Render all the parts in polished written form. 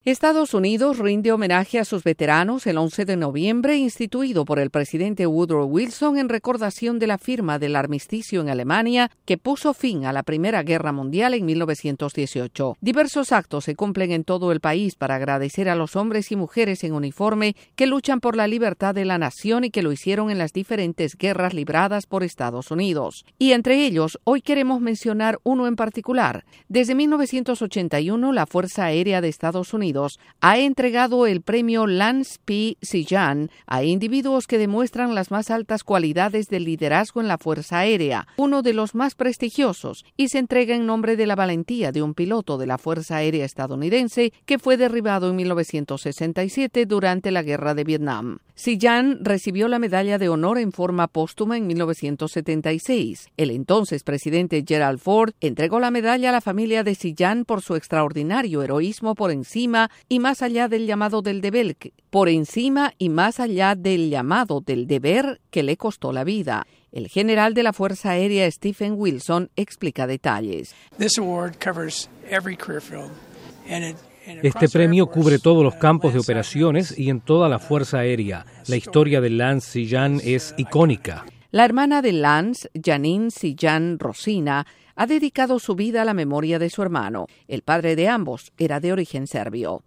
Estados Unidos rinde homenaje a sus veteranos el 11 de noviembre, instituido por el presidente Woodrow Wilson en recordación de la firma del armisticio en Alemania que puso fin a la Primera Guerra Mundial en 1918. Diversos actos se cumplen en todo el país para agradecer a los hombres y mujeres en uniforme que luchan por la libertad de la nación y que lo hicieron en las diferentes guerras libradas por Estados Unidos. Y entre ellos, hoy queremos mencionar uno en particular. Desde 1981, la Fuerza Aérea de Estados Unidos ha entregado el premio Lance P. Sillan a individuos que demuestran las más altas cualidades de liderazgo en la Fuerza Aérea, uno de los más prestigiosos, y se entrega en nombre de la valentía de un piloto de la Fuerza Aérea estadounidense que fue derribado en 1967 durante la Guerra de Vietnam. Sillan recibió la Medalla de Honor en forma póstuma en 1976. El entonces presidente Gerald Ford entregó la medalla a la familia de Sillan por su extraordinario heroísmo por encima y más allá del llamado del deber, que le costó la vida. El general de la Fuerza Aérea Stephen Wilson explica detalles. Este premio cubre todos los campos de operaciones y en toda la Fuerza Aérea. La historia de Lance Sillan es icónica. La hermana de Lance, Janine Sillan Rosina, ha dedicado su vida a la memoria de su hermano. El padre de ambos era de origen serbio.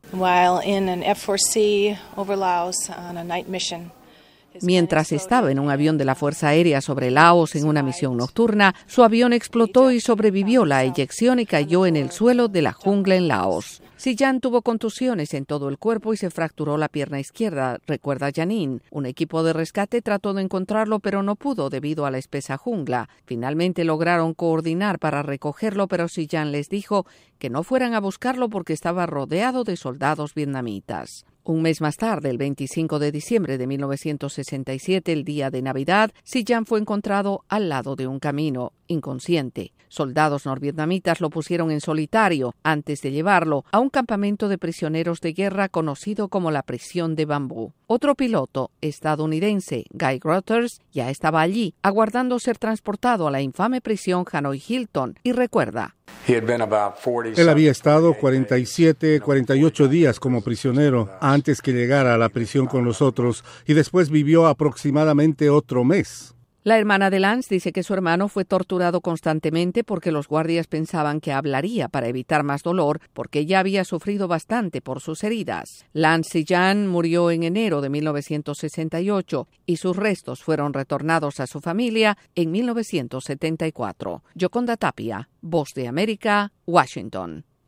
Mientras estaba en un avión de la Fuerza Aérea sobre Laos en una misión nocturna, su avión explotó y sobrevivió la eyección y cayó en el suelo de la jungla en Laos. Sillan tuvo contusiones en todo el cuerpo y se fracturó la pierna izquierda, recuerda Janine. Un equipo de rescate trató de encontrarlo, pero no pudo debido a la espesa jungla. Finalmente lograron coordinar para recogerlo, pero Sillan les dijo que no fueran a buscarlo porque estaba rodeado de soldados vietnamitas. Un mes más tarde, el 25 de diciembre de 1967, el día de Navidad, Sillan fue encontrado al lado de un camino, inconsciente. Soldados norvietnamitas lo pusieron en solitario antes de llevarlo a un campamento de prisioneros de guerra conocido como la prisión de bambú. Otro piloto estadounidense, Guy Grotters, ya estaba allí, aguardando ser transportado a la infame prisión Hanoi Hilton, y recuerda: Él había estado 48 días como prisionero antes que llegara a la prisión con nosotros y después vivió aproximadamente otro mes. La hermana de Lance dice que su hermano fue torturado constantemente porque los guardias pensaban que hablaría para evitar más dolor porque ya había sufrido bastante por sus heridas. Lance Sillan murió en enero de 1968 y sus restos fueron retornados a su familia en 1974. Yoconda Tapia, Voz de América, Washington.